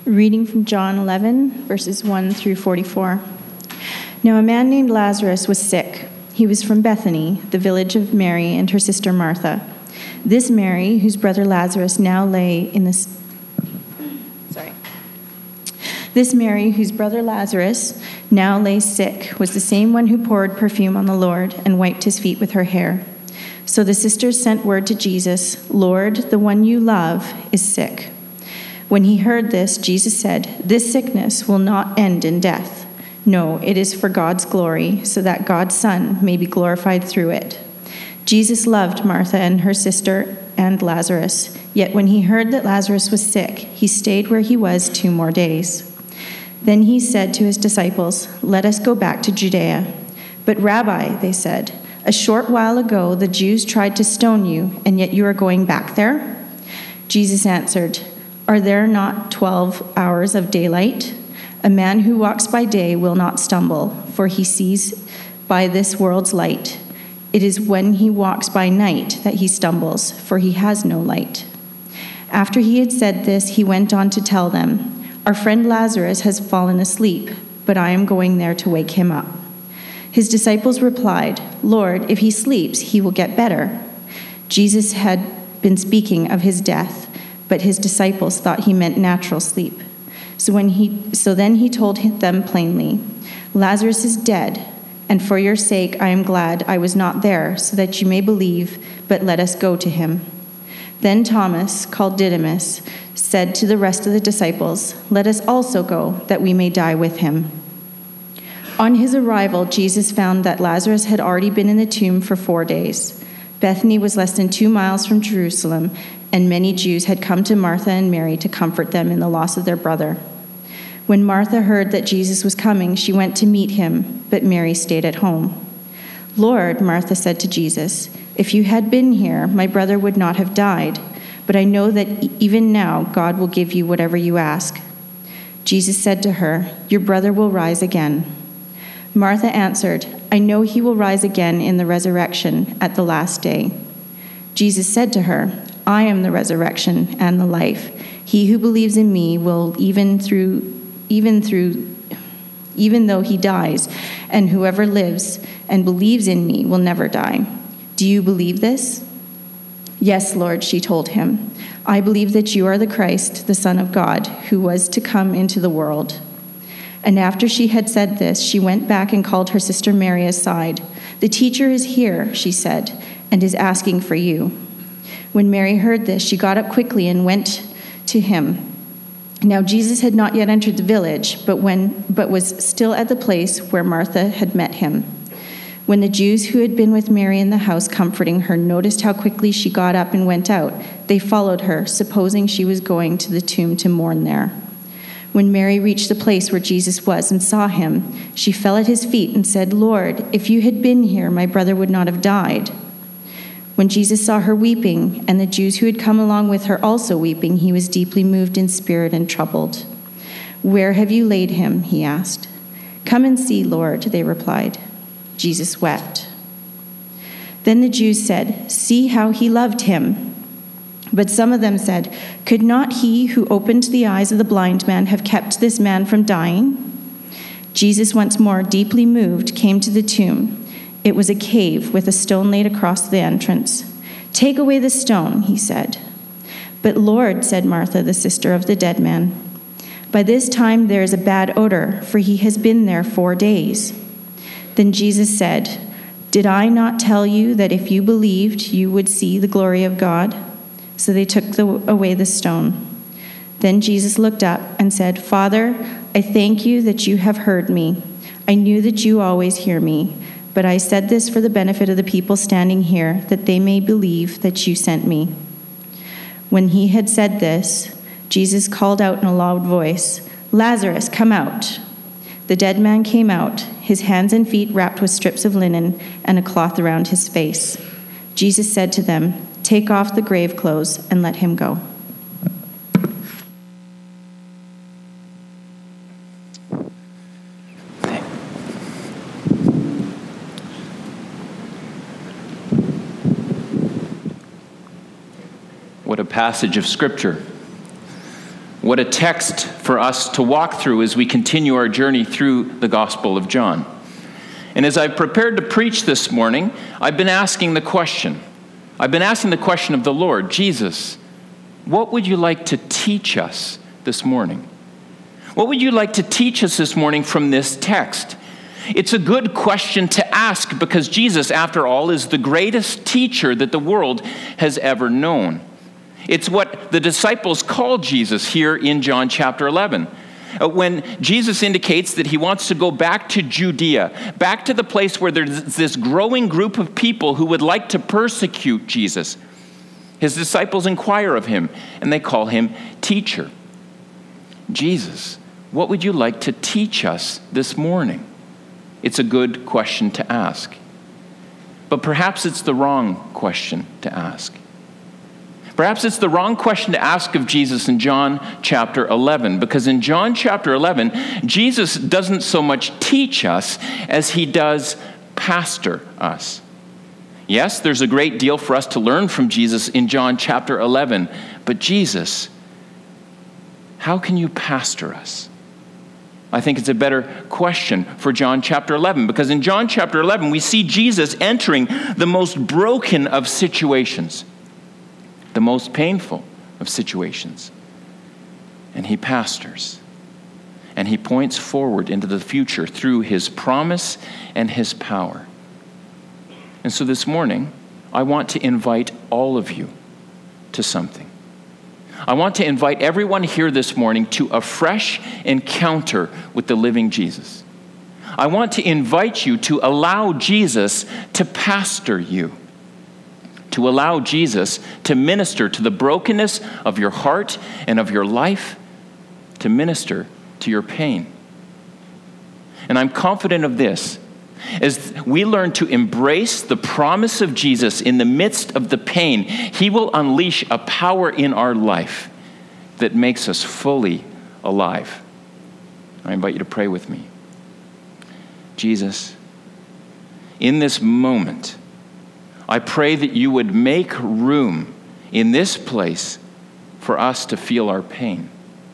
Reading from John 11, verses 1 through 44. Now a man named Lazarus was sick. He was from Bethany, the village of Mary and her sister Martha. This Mary, whose brother Lazarus now lay sick, was the same one who poured perfume on the Lord and wiped his feet with her hair. So the sisters sent word to Jesus, "Lord, the one you love is sick." When he heard this, Jesus said, "This sickness will not end in death. No, it is for God's glory, so that God's Son may be glorified through it." Jesus loved Martha and her sister and Lazarus. Yet when he heard that Lazarus was sick, he stayed where he was 2 more days. Then he said to his disciples, "Let us go back to Judea." "But Rabbi," they said, "a short while ago the Jews tried to stone you, and yet you are going back there?" Jesus answered, "Are there not 12 hours of daylight? A man who walks by day will not stumble, for he sees by this world's light. It is when he walks by night that he stumbles, for he has no light." After he had said this, he went on to tell them, "Our friend Lazarus has fallen asleep, but I am going there to wake him up." His disciples replied, "Lord, if he sleeps, he will get better." Jesus had been speaking of his death, but his disciples thought he meant natural sleep. So then he told them plainly, "Lazarus is dead, and for your sake I am glad I was not there, so that you may believe, but let us go to him." Then Thomas, called Didymus, said to the rest of the disciples, "Let us also go, that we may die with him." On his arrival, Jesus found that Lazarus had already been in the tomb for 4 days. Bethany was less than 2 miles from Jerusalem, and many Jews had come to Martha and Mary to comfort them in the loss of their brother. When Martha heard that Jesus was coming, she went to meet him, but Mary stayed at home. "Lord," Martha said to Jesus, "if you had been here, my brother would not have died, but I know that even now God will give you whatever you ask." Jesus said to her, "Your brother will rise again." Martha answered, "I know he will rise again in the resurrection at the last day." Jesus said to her, "I am the resurrection and the life. He who believes in me will even though he dies, and whoever lives and believes in me will never die. Do you believe this?" "Yes, Lord," she told him. "I believe that you are the Christ, the Son of God, who was to come into the world." And after she had said this, she went back and called her sister Mary aside. "The teacher is here," she said, "and is asking for you." When Mary heard this, she got up quickly and went to him. Now Jesus had not yet entered the village, but was still at the place where Martha had met him. When the Jews who had been with Mary in the house comforting her noticed how quickly she got up and went out, they followed her, supposing she was going to the tomb to mourn there. When Mary reached the place where Jesus was and saw him, she fell at his feet and said, "Lord, if you had been here, my brother would not have died." When Jesus saw her weeping, and the Jews who had come along with her also weeping, he was deeply moved in spirit and troubled. "Where have you laid him?" he asked. "Come and see, Lord," they replied. Jesus wept. Then the Jews said, "See how he loved him." But some of them said, "Could not he who opened the eyes of the blind man have kept this man from dying?" Jesus, once more deeply moved, came to the tomb. It was a cave with a stone laid across the entrance. "Take away the stone," he said. "But Lord," said Martha, the sister of the dead man, "by this time there is a bad odor, for he has been there 4 days." Then Jesus said, "Did I not tell you that if you believed, you would see the glory of God?" So they took away the stone. Then Jesus looked up and said, "Father, I thank you that you have heard me. I knew that you always hear me, but I said this for the benefit of the people standing here, that they may believe that you sent me." When he had said this, Jesus called out in a loud voice, "Lazarus, come out." The dead man came out, his hands and feet wrapped with strips of linen and a cloth around his face. Jesus said to them, "Take off the grave clothes and let him go." What a passage of Scripture. What a text for us to walk through as we continue our journey through the Gospel of John. And as I've prepared to preach this morning, I've been asking the question of the Lord, Jesus, what would you like to teach us this morning? What would you like to teach us this morning from this text? It's a good question to ask because Jesus, after all, is the greatest teacher that the world has ever known. It's what the disciples called Jesus here in John chapter 11. When Jesus indicates that he wants to go back to Judea, back to the place where there's this growing group of people who would like to persecute Jesus, his disciples inquire of him, and they call him teacher. Jesus, what would you like to teach us this morning? It's a good question to ask. But perhaps it's the wrong question to ask. Perhaps it's the wrong question to ask of Jesus in John chapter 11, because in John chapter 11, Jesus doesn't so much teach us as he does pastor us. Yes, there's a great deal for us to learn from Jesus in John chapter 11, but Jesus, how can you pastor us? I think it's a better question for John chapter 11, because in John chapter 11, we see Jesus entering the most broken of situations, the most painful of situations. And he pastors. And he points forward into the future through his promise and his power. And so this morning, I want to invite all of you to something. I want to invite everyone here this morning to a fresh encounter with the living Jesus. I want to invite you to allow Jesus to pastor you, to allow Jesus to minister to the brokenness of your heart and of your life, to minister to your pain. And I'm confident of this. As we learn to embrace the promise of Jesus in the midst of the pain, he will unleash a power in our life that makes us fully alive. I invite you to pray with me. Jesus, in this moment, I pray that you would make room in this place for us to feel our pain.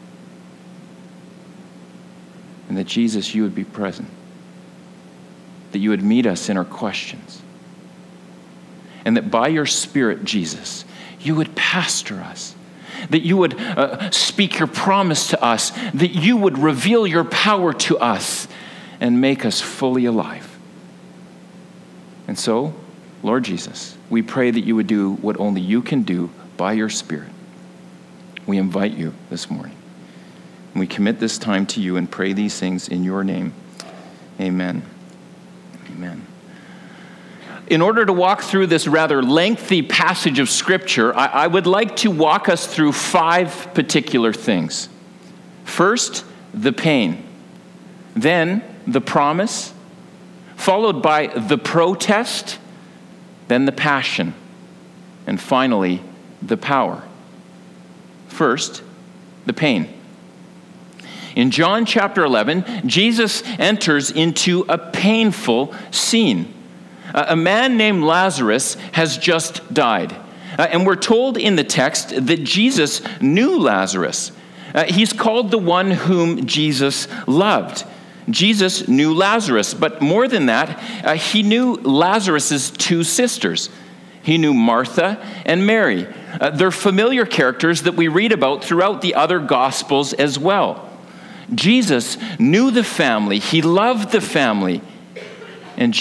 And that, Jesus, you would be present. That you would meet us in our questions. And that by your Spirit, Jesus, you would pastor us. That you would speak your promise to us. That you would reveal your power to us and make us fully alive. And so, Lord Jesus, we pray that you would do what only you can do by your Spirit. We invite you this morning. And we commit this time to you and pray these things in your name. Amen. Amen. In order to walk through this rather lengthy passage of Scripture, I would like to walk us through 5 particular things. First, the pain. Then, the promise. Followed by the protest. Then the passion. And finally, the power. First, the pain. In John chapter 11, Jesus enters into a painful scene. A man named Lazarus has just died. And we're told in the text that Jesus knew Lazarus. He's called the one whom Jesus loved. Jesus knew Lazarus, but more than that, he knew Lazarus' 2 sisters. He knew Martha and Mary. They're familiar characters that we read about throughout the other Gospels as well. Jesus knew the family. He loved the family. And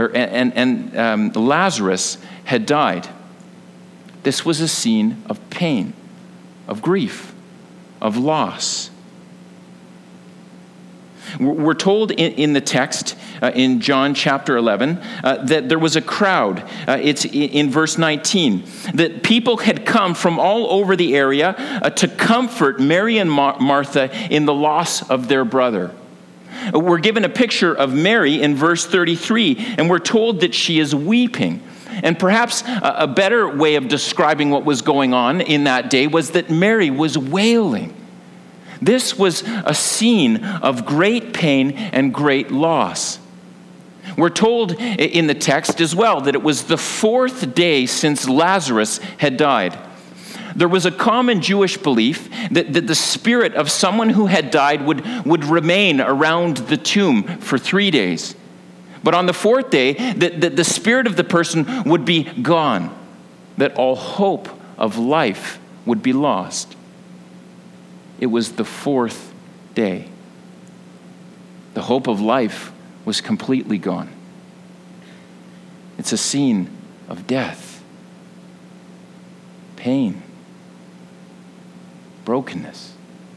Lazarus had died. This was a scene of pain, of grief, of loss. We're told in the text in John chapter 11 that there was a crowd. It's in verse 19. That people had come from all over the area to comfort Mary and Martha in the loss of their brother. We're given a picture of Mary in verse 33, and we're told that she is weeping. And perhaps a better way of describing what was going on in that day was that Mary was wailing. This was a scene of great pain and great loss. We're told in the text as well that it was the 4th day since Lazarus had died. there was a common Jewish belief that the spirit of someone who had died would remain around the tomb for 3 days. But on the 4th day, that the spirit of the person would be gone, that all hope of life would be lost. It was the 4th day. The hope of life was completely gone. It's a scene of death, pain, brokenness.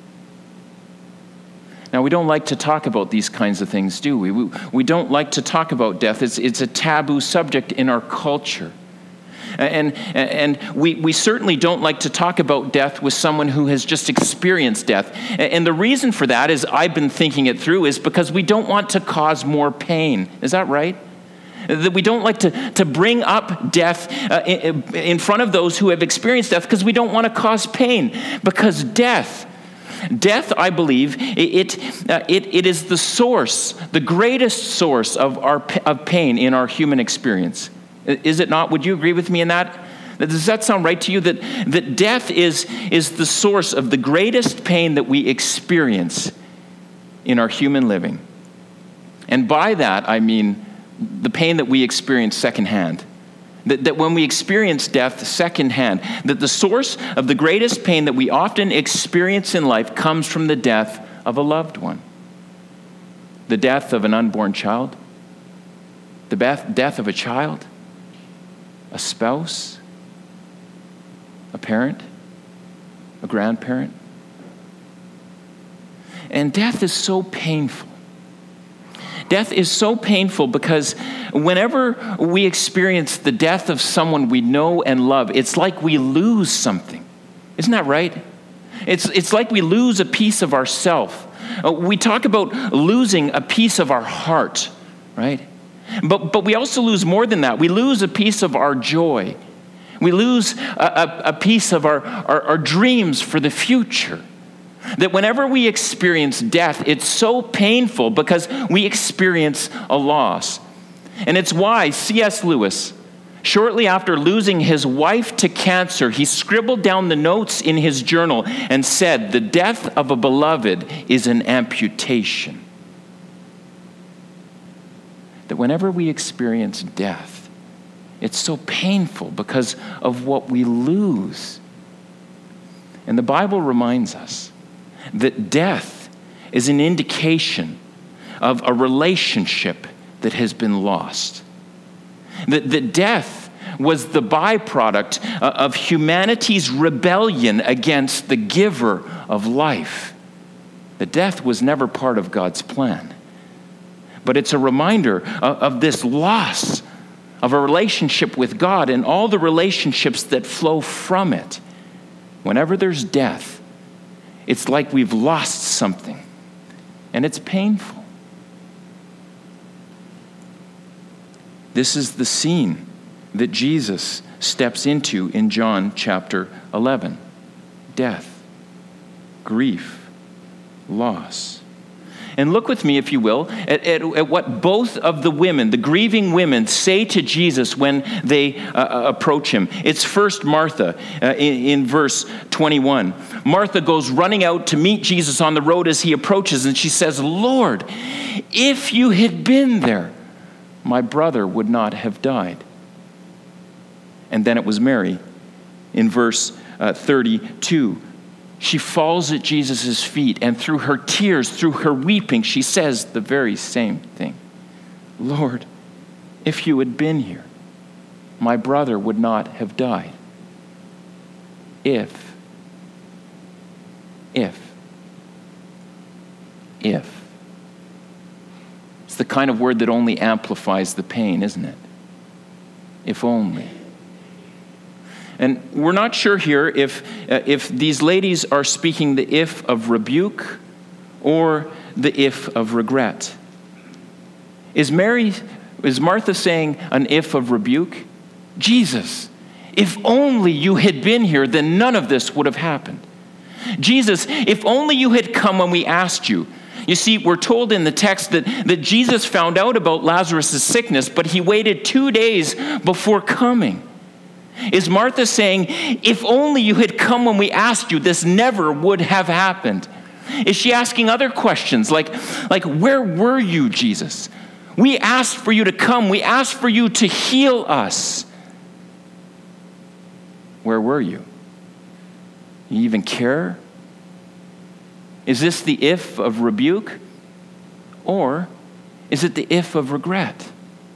Now, we don't like to talk about these kinds of things, do we? We don't like to talk about death. It's a taboo subject in our culture. And we certainly don't like to talk about death with someone who has just experienced death. And the reason for that, is I've been thinking it through, is because we don't want to cause more pain. Is that right? That we don't like to bring up death in front of those who have experienced death, because we don't want to cause pain. Because death, I believe, it is the source, the greatest source of pain in our human experience. Is it not? Would you agree with me in that? Does that sound right to you? That death is the source of the greatest pain that we experience in our human living. And by that, I mean the pain that we experience secondhand. That when we experience death secondhand, that the source of the greatest pain that we often experience in life comes from the death of a loved one. The death of an unborn child. The death of a child. A spouse. A parent. A grandparent. And death is so painful. Death is so painful because whenever we experience the death of someone we know and love, it's like we lose something. Isn't that right? It's like we lose a piece of ourself. We talk about losing a piece of our heart, right? But we also lose more than that. We lose a piece of our joy. We lose a piece of our dreams for the future. That whenever we experience death, it's so painful because we experience a loss. And it's why C.S. Lewis, shortly after losing his wife to cancer, he scribbled down the notes in his journal and said, "The death of a beloved is an amputation." That whenever we experience death, it's so painful because of what we lose. And the Bible reminds us that death is an indication of a relationship that has been lost. That death was the byproduct of humanity's rebellion against the giver of life. That death was never part of God's plan. But it's a reminder of this loss of a relationship with God and all the relationships that flow from it. Whenever there's death, it's like we've lost something, and it's painful. This is the scene that Jesus steps into in John chapter 11. Death, grief, loss. And look with me, if you will, at what both of the women, the grieving women, say to Jesus when they approach him. It's first Martha in verse 21. Martha goes running out to meet Jesus on the road as he approaches, and she says, "Lord, if you had been there, my brother would not have died." And then it was Mary in verse 32. She falls at Jesus' feet, and through her tears, through her weeping, she says the very same thing. "Lord, if you had been here, my brother would not have died." If. It's the kind of word that only amplifies the pain, isn't it? If only. And we're not sure here if these ladies are speaking the if of rebuke or the if of regret. Is Martha saying an if of rebuke? Jesus, if only you had been here, then none of this would have happened. Jesus, if only you had come when we asked you. You see, we're told in the text that Jesus found out about Lazarus' sickness, but he waited 2 days before coming. Is Martha saying, if only you had come when we asked you, this never would have happened? Is she asking other questions like where were you, Jesus? We asked for you to come. We asked for you to heal us. Where were you? You even care? Is this the if of rebuke? Or is it the if of regret?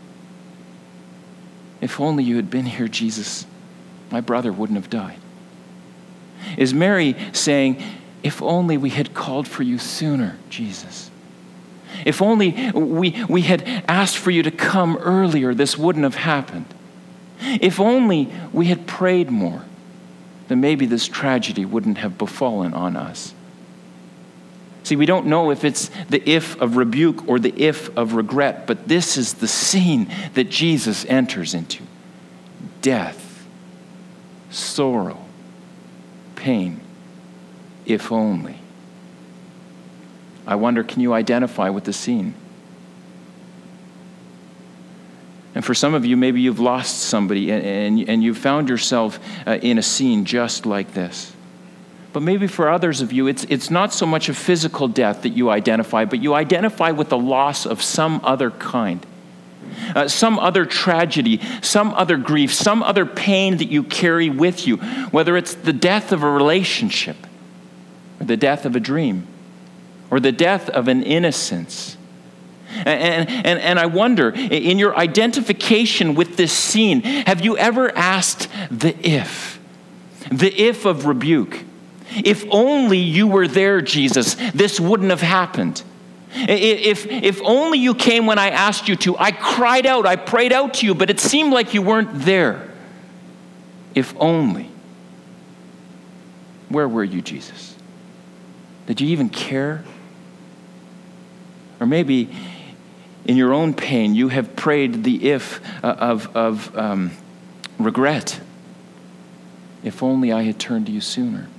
If only you had been here, Jesus, my brother wouldn't have died. Is Mary saying, if only we had called for you sooner, Jesus? If only we had asked for you to come earlier, this wouldn't have happened. If only we had prayed more, then maybe this tragedy wouldn't have befallen on us. See, we don't know if it's the if of rebuke or the if of regret, but this is the scene that Jesus enters into. Death, sorrow, pain, if only. I wonder, can you identify with the scene? And for some of you, maybe you've lost somebody and you found yourself in a scene just like this. But maybe for others of you, it's not so much a physical death that you identify, but you identify with the loss of some other kind. Some other tragedy, some other grief, some other pain that you carry with you, whether it's the death of a relationship, or the death of a dream, or the death of an innocence. And I wonder, in your identification with this scene, have you ever asked the if of rebuke? If only you were there, Jesus, this wouldn't have happened. If only you came when I asked you to. I cried out, I prayed out to you, but it seemed like you weren't there. If only. Where were you, Jesus? Did you even care? Or maybe in your own pain, you have prayed the if of regret. If only I had turned to you sooner.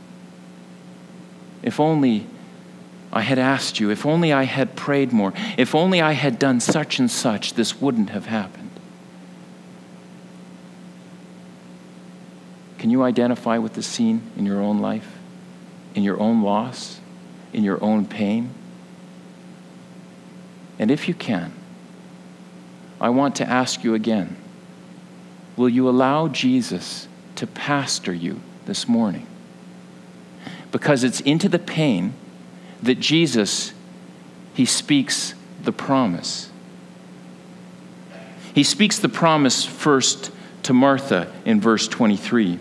If only I had asked you. If only I had prayed more. If only I had done such and such, this wouldn't have happened. Can you identify with the scene in your own life? In your own loss? In your own pain? And if you can, I want to ask you again, will you allow Jesus to pastor you this morning? Because it's into the pain that Jesus, he speaks the promise. He speaks the promise first to Martha in verse 23.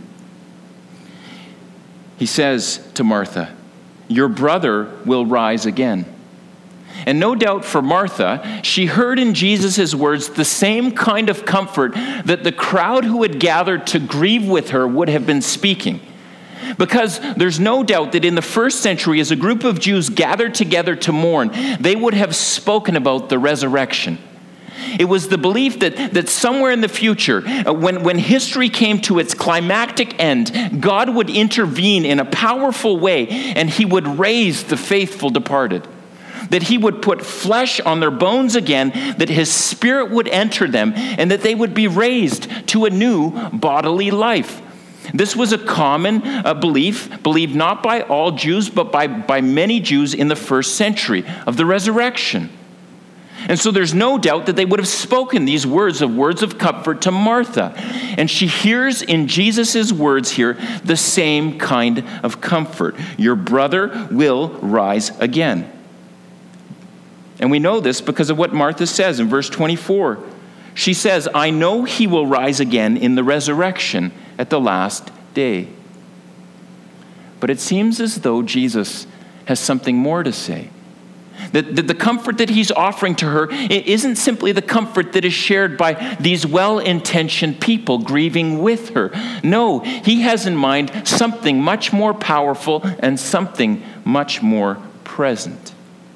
He says to Martha, your brother will rise again. And no doubt for Martha, she heard in Jesus' words the same kind of comfort that the crowd who had gathered to grieve with her would have been speaking. Because there's no doubt that in the first century, as a group of Jews gathered together to mourn, they would have spoken about the resurrection. It was the belief that somewhere in the future, when history came to its climactic end, God would intervene in a powerful way and he would raise the faithful departed. That he would put flesh on their bones again, that his spirit would enter them, and that they would be raised to a new bodily life. This was a common belief, believed not by all Jews, but by many Jews in the first century, of the resurrection. And so there's no doubt that they would have spoken these words of comfort to Martha. And she hears in Jesus' words here the same kind of comfort. Your brother will rise again. And we know this because of what Martha says in verse 24. She says, I know he will rise again in the resurrection at the last day. But it seems as though Jesus has something more to say. That the comfort that he's offering to her isn't simply the comfort that is shared by these well-intentioned people grieving with her. No, he has in mind something much more powerful and something much more present.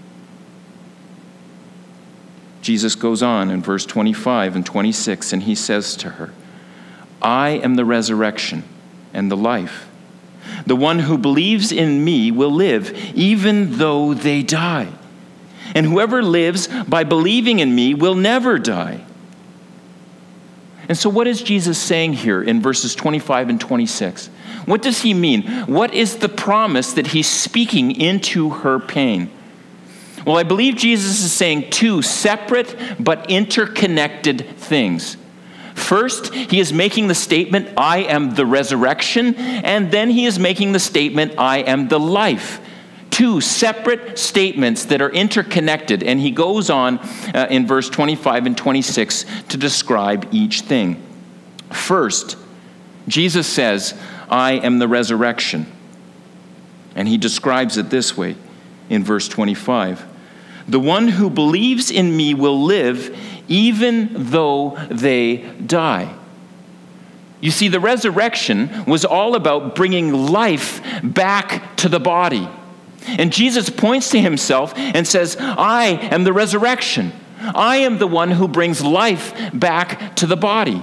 Jesus goes on in verse 25 and 26, and he says to her, I am the resurrection and the life. The one who believes in me will live, even though they die. And whoever lives by believing in me will never die. And so what is Jesus saying here in verses 25 and 26? What does he mean? What is the promise that he's speaking into her pain? Well, I believe Jesus is saying two separate but interconnected things. First, he is making the statement, I am the resurrection, and then he is making the statement, I am the life. Two separate statements that are interconnected, and he goes on in verse 25 and 26 to describe each thing. First, Jesus says, I am the resurrection. And he describes it this way in verse 25. The one who believes in me will live even though they die. You see, the resurrection was all about bringing life back to the body. And Jesus points to himself and says, I am the resurrection. I am the one who brings life back to the body.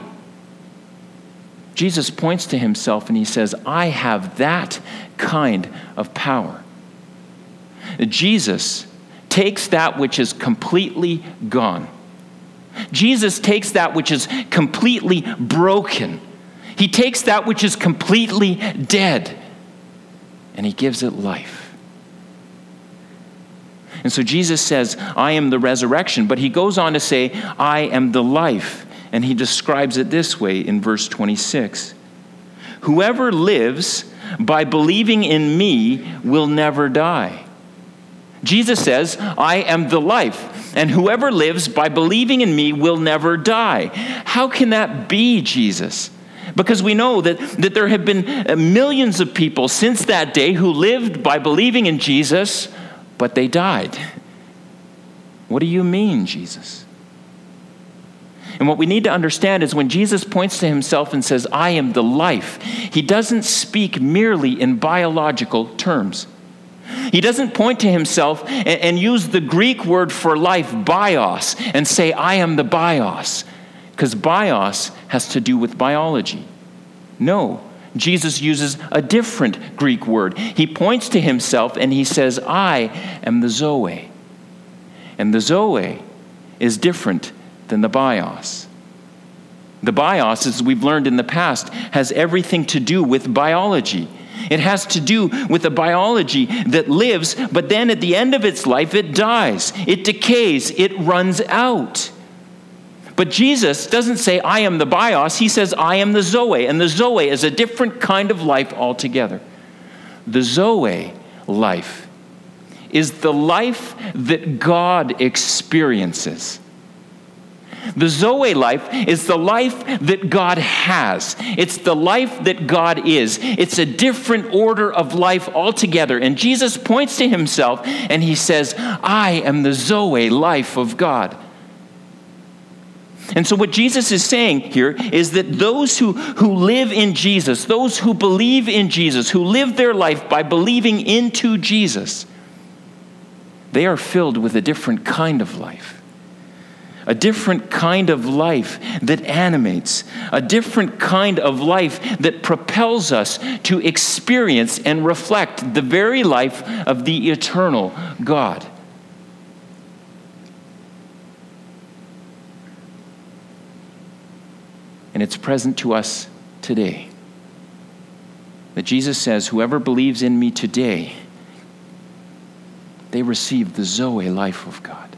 Jesus points to himself and he says, I have that kind of power. Jesus takes that which is completely gone. Jesus takes that which is completely broken. He takes that which is completely dead and he gives it life. And so Jesus says, I am the resurrection, but he goes on to say, I am the life. And he describes it this way in verse 26. Whoever lives by believing in me will never die. Jesus says, I am the life, and whoever lives by believing in me will never die. How can that be, Jesus? Because we know that there have been millions of people since that day who lived by believing in Jesus, but they died. What do you mean, Jesus? And what we need to understand is when Jesus points to himself and says, I am the life, he doesn't speak merely in biological terms. He doesn't point to himself and use the Greek word for life, bios, and say, I am the bios, because bios has to do with biology. No. Jesus uses a different Greek word. He points to himself and he says, I am the Zoe. And the Zoe is different than the bios. The bios, as we've learned in the past, has everything to do with biology. It has to do with a biology that lives, but then at the end of its life, it dies. It decays. It runs out. But Jesus doesn't say, I am the bios. He says, I am the Zoe. And the Zoe is a different kind of life altogether. The Zoe life is the life that God experiences. The Zoe life is the life that God has. It's the life that God is. It's a different order of life altogether. And Jesus points to himself and he says, I am the Zoe life of God. And so what Jesus is saying here is that those who live in Jesus, those who believe in Jesus, who live their life by believing into Jesus, they are filled with a different kind of life. A different kind of life that animates. A different kind of life that propels us to experience and reflect the very life of the eternal God. And it's present to us today. That Jesus says, whoever believes in me today, they receive the Zoe life of God.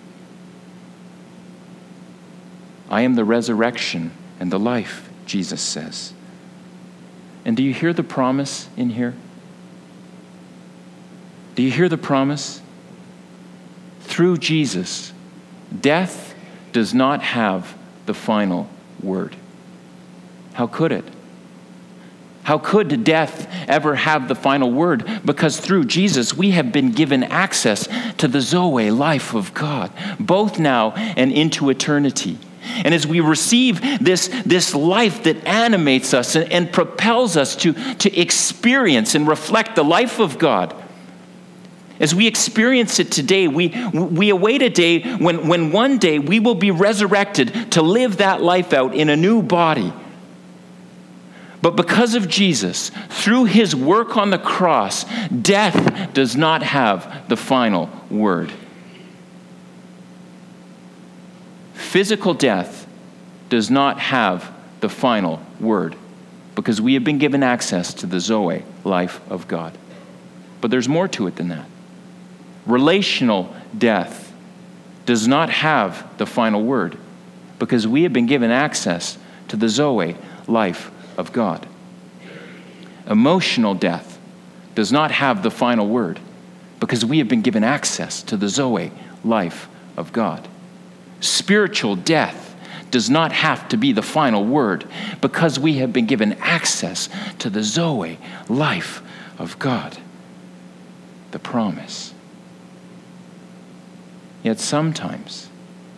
I am the resurrection and the life, Jesus says. And do you hear the promise in here? Do you hear the promise? Through Jesus, death does not have the final word. How could it? How could death ever have the final word? Because through Jesus, we have been given access to the Zoe life of God, both now and into eternity. And as we receive this life that animates us and propels us to experience and reflect the life of God, as we experience it today, we await a day when one day we will be resurrected to live that life out in a new body. But because of Jesus, through his work on the cross, death does not have the final word. Physical death does not have the final word, because we have been given access to the Zoe, life of God. But there's more to it than that. Relational death does not have the final word, because we have been given access to the Zoe, life of God. Emotional death does not have the final word, because we have been given access to the Zoe, life of God. Spiritual death does not have to be the final word, because we have been given access to the Zoe, life of God, the promise. Yet sometimes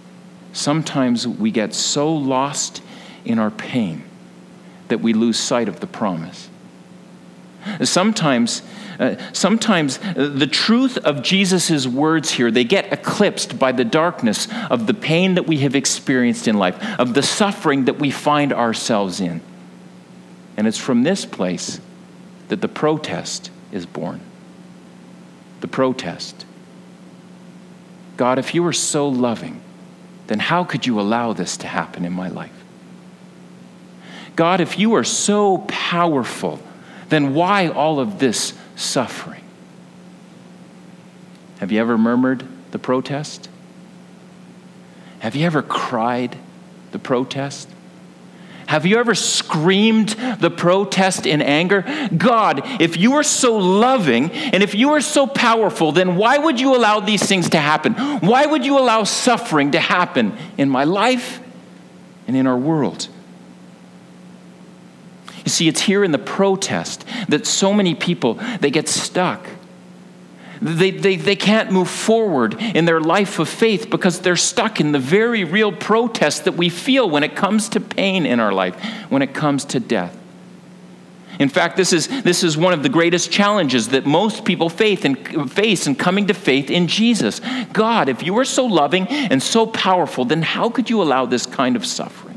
we get so lost in our pain that we lose sight of the promise. Sometimes the truth of Jesus' words here, they get eclipsed by the darkness of the pain that we have experienced in life, of the suffering that we find ourselves in. And it's from this place that the protest is born. The protest. God, if you were so loving, then how could you allow this to happen in my life? God, if you are so powerful, then why all of this suffering? Have you ever murmured the protest? Have you ever cried the protest? Have you ever screamed the protest in anger? God, if you are so loving and if you are so powerful, then why would you allow these things to happen? Why would you allow suffering to happen in my life and in our world? You see, it's here in the protest that so many people, they get stuck. They can't move forward in their life of faith because they're stuck in the very real protest that we feel when it comes to pain in our life, when it comes to death. In fact, this is one of the greatest challenges that most people face in coming to faith in Jesus. God, if you are so loving and so powerful, then how could you allow this kind of suffering?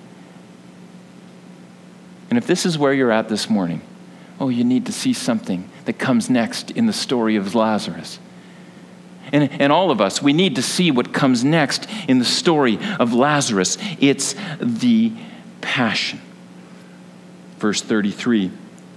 And if this is where you're at this morning, you need to see something that comes next in the story of Lazarus. And all of us, we need to see what comes next in the story of Lazarus. It's the passion. Verse 33.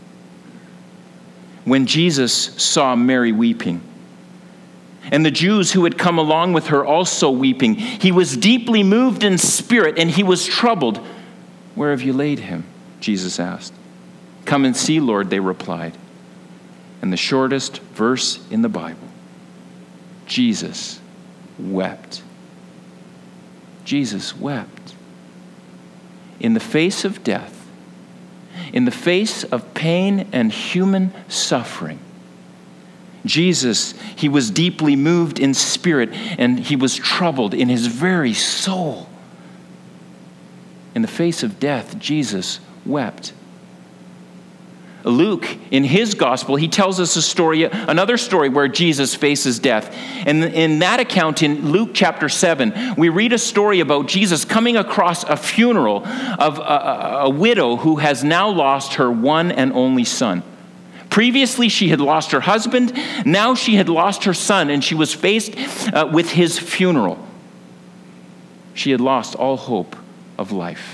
When Jesus saw Mary weeping, and the Jews who had come along with her also weeping, he was deeply moved in spirit, and he was troubled. Where have you laid him? Jesus asked. Come and see, Lord, they replied. And the shortest verse in the Bible, Jesus wept. Jesus wept. In the face of death, in the face of pain and human suffering, Jesus, he was deeply moved in spirit, and he was troubled in his very soul. In the face of death, Jesus wept. Luke, in his gospel, he tells us another story where Jesus faces death. And in that account, in Luke chapter 7, we read a story about Jesus coming across a funeral of a widow who has now lost her one and only son. Previously, she had lost her husband. Now she had lost her son, and she was faced with his funeral. She had lost all hope of life.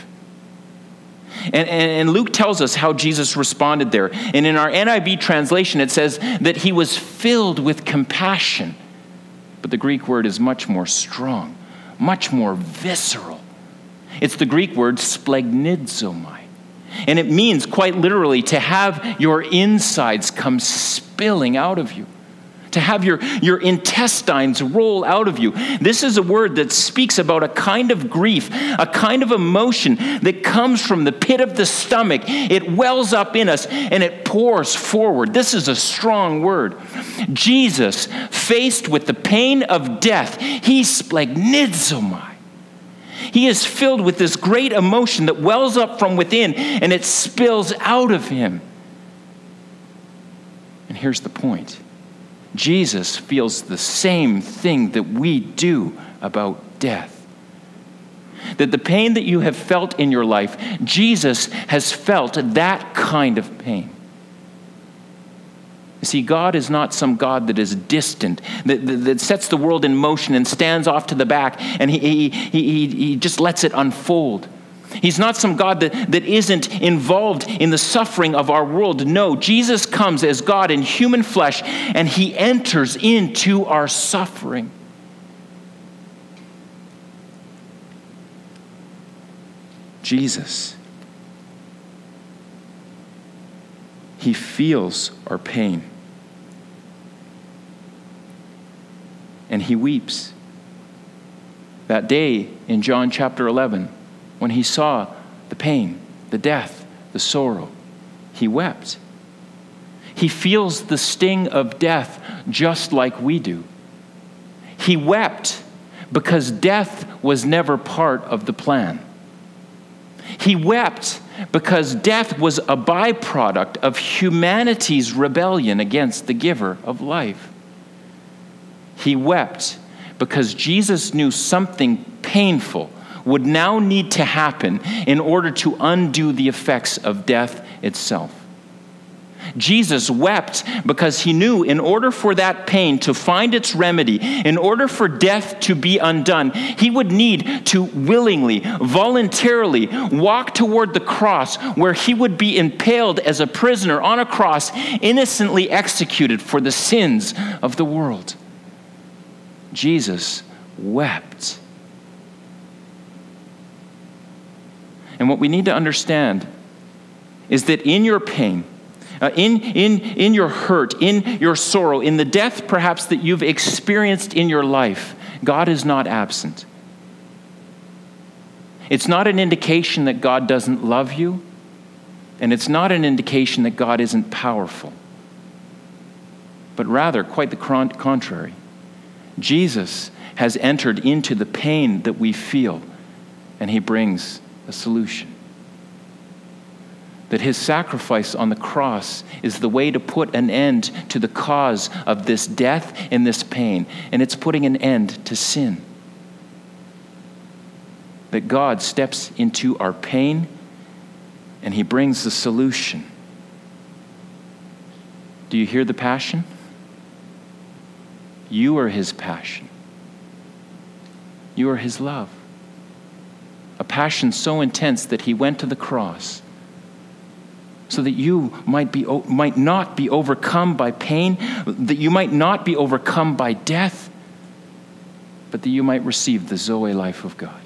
And Luke tells us how Jesus responded there. And in our NIV translation, it says that he was filled with compassion. But the Greek word is much more strong, much more visceral. It's the Greek word splagnizomai. And it means quite literally to have your insides come spilling out of you. To have your intestines roll out of you. This is a word that speaks about a kind of grief, a kind of emotion that comes from the pit of the stomach. It wells up in us and it pours forward. This is a strong word. Jesus, faced with the pain of death, he's splagnizomai. He is filled with this great emotion that wells up from within and it spills out of him. And here's the point. Jesus feels the same thing that we do about death. That the pain that you have felt in your life, Jesus has felt that kind of pain. You see, God is not some God that is distant, that sets the world in motion and stands off to the back, and he just lets it unfold. He's not some God that isn't involved in the suffering of our world. No, Jesus comes as God in human flesh, and he enters into our suffering. Jesus, he feels our pain. And he weeps. That day in John chapter 11, when he saw the pain, the death, the sorrow, he wept. He feels the sting of death just like we do. He wept because death was never part of the plan. He wept because death was a byproduct of humanity's rebellion against the giver of life. He wept because Jesus knew something painful would now need to happen in order to undo the effects of death itself. Jesus wept because he knew in order for that pain to find its remedy, in order for death to be undone, he would need to willingly, voluntarily walk toward the cross where he would be impaled as a prisoner on a cross, innocently executed for the sins of the world. Jesus wept. And what we need to understand is that in your pain, in your hurt, in your sorrow, in the death perhaps that you've experienced in your life, God is not absent. It's not an indication that God doesn't love you, and it's not an indication that God isn't powerful, but rather quite the contrary. Jesus has entered into the pain that we feel, and he brings a solution. That his sacrifice on the cross is the way to put an end to the cause of this death and this pain, and it's putting an end to sin. That God steps into our pain, and he brings the solution. Do you hear the passion? You are his passion. You are his love. A passion so intense that he went to the cross so that you might not be overcome by pain, that you might not be overcome by death, but that you might receive the Zoe life of God.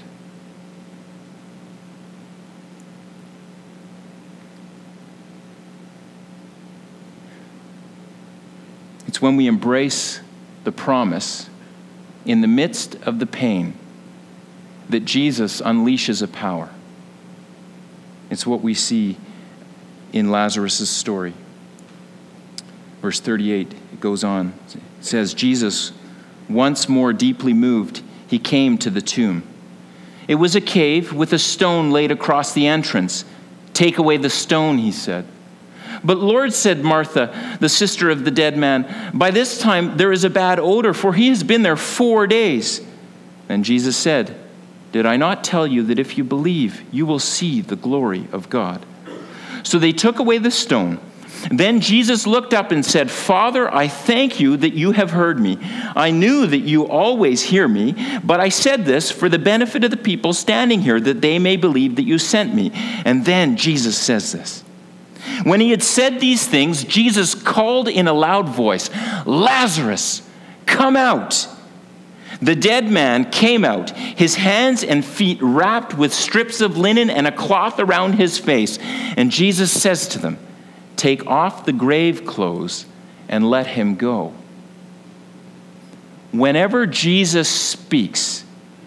It's when we embrace the promise in the midst of the pain that Jesus unleashes a power. It's what we see in Lazarus' story. Verse 38, it goes on. It says, Jesus, once more deeply moved, he came to the tomb. It was a cave with a stone laid across the entrance. Take away the stone, he said. But Lord, said Martha, the sister of the dead man, by this time there is a bad odor, for he has been there 4 days. And Jesus said, did I not tell you that if you believe, you will see the glory of God? So they took away the stone. Then Jesus looked up and said, Father, I thank you that you have heard me. I knew that you always hear me, but I said this for the benefit of the people standing here, that they may believe that you sent me. And then Jesus says this. When he had said these things, Jesus called in a loud voice, Lazarus, come out. The dead man came out, his hands and feet wrapped with strips of linen and a cloth around his face. And Jesus says to them, take off the grave clothes and let him go. Whenever Jesus speaks,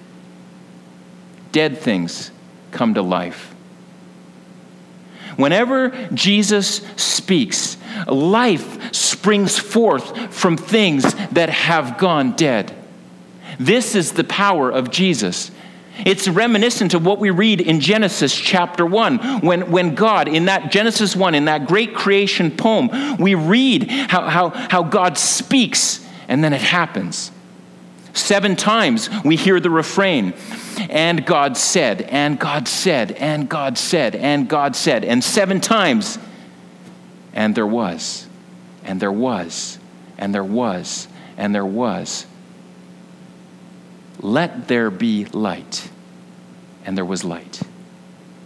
dead things come to life. Whenever Jesus speaks, life springs forth from things that have gone dead. This is the power of Jesus. It's reminiscent of what we read in Genesis chapter 1, when God, in that Genesis 1, in that great creation poem, we read how God speaks, and then it happens. 7 times we hear the refrain, and God said, and God said, and God said, and God said. And 7 times, and there was, and there was, and there was, and there was. Let there be light. And there was light.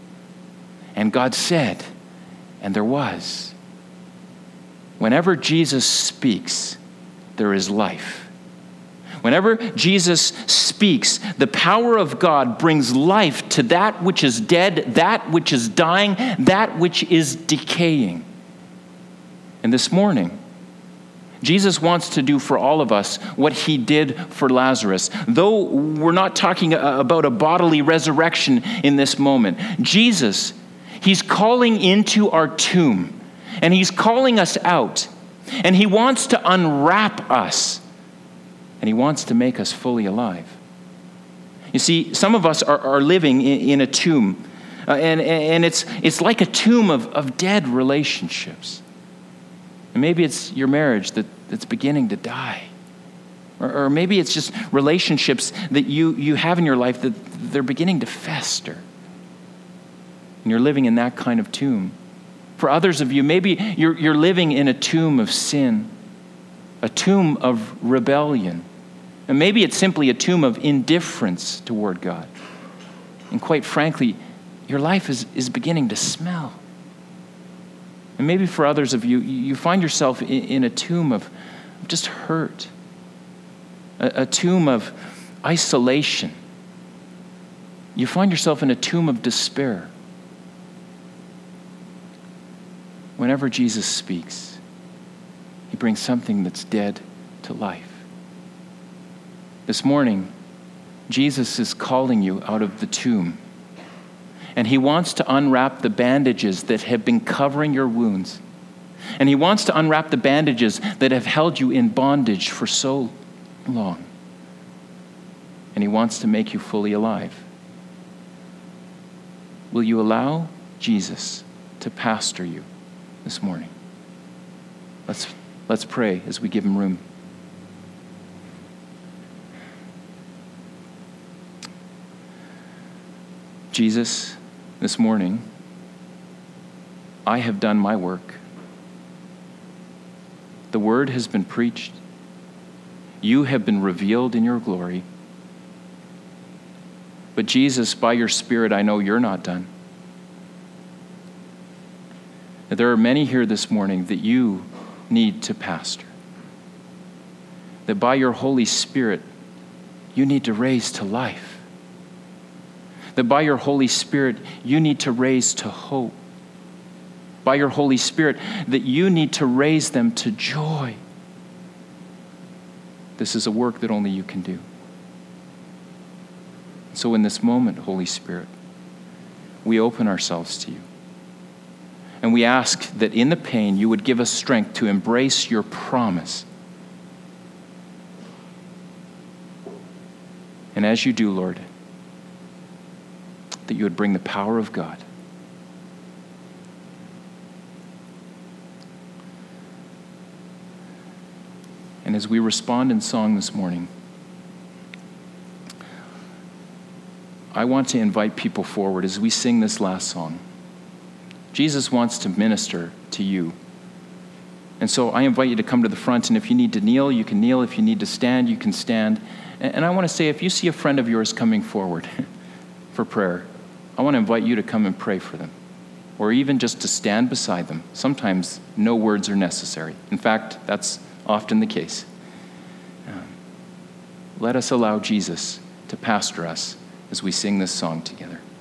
And God said, and there was. Whenever Jesus speaks, there is life. Whenever Jesus speaks, the power of God brings life to that which is dead, that which is dying, that which is decaying. And this morning, Jesus wants to do for all of us what he did for Lazarus. Though we're not talking about a bodily resurrection in this moment, Jesus, he's calling into our tomb, and he's calling us out, and he wants to unwrap us, and he wants to make us fully alive. You see, some of us are living in a tomb, and it's like a tomb of dead relationships. And maybe it's your marriage that's beginning to die. Or maybe it's just relationships that you have in your life that they're beginning to fester. And you're living in that kind of tomb. For others of you, maybe you're living in a tomb of sin, a tomb of rebellion. And maybe it's simply a tomb of indifference toward God. And quite frankly, your life is beginning to smell. And maybe for others of you, you find yourself in a tomb of just hurt, a tomb of isolation. You find yourself in a tomb of despair. Whenever Jesus speaks, he brings something that's dead to life. This morning, Jesus is calling you out of the tomb. And he wants to unwrap the bandages that have been covering your wounds. And he wants to unwrap the bandages that have held you in bondage for so long. And he wants to make you fully alive. Will you allow Jesus to pastor you this morning? Let's pray as we give him room. Jesus, this morning, I have done my work. The word has been preached. You have been revealed in your glory. But Jesus, by your Spirit, I know you're not done. There are many here this morning that you need to pastor. That by your Holy Spirit, you need to raise to life. That by your Holy Spirit, you need to raise to hope. By your Holy Spirit, that you need to raise them to joy. This is a work that only you can do. So in this moment, Holy Spirit, we open ourselves to you. And we ask that in the pain, you would give us strength to embrace your promise. And as you do, Lord, that you would bring the power of God. And as we respond in song this morning, I want to invite people forward as we sing this last song. Jesus wants to minister to you. And so I invite you to come to the front, and if you need to kneel, you can kneel. If you need to stand, you can stand. And I want to say, if you see a friend of yours coming forward for prayer, I want to invite you to come and pray for them, or even just to stand beside them. Sometimes no words are necessary. In fact, that's often the case. Let us allow Jesus to pastor us as we sing this song together.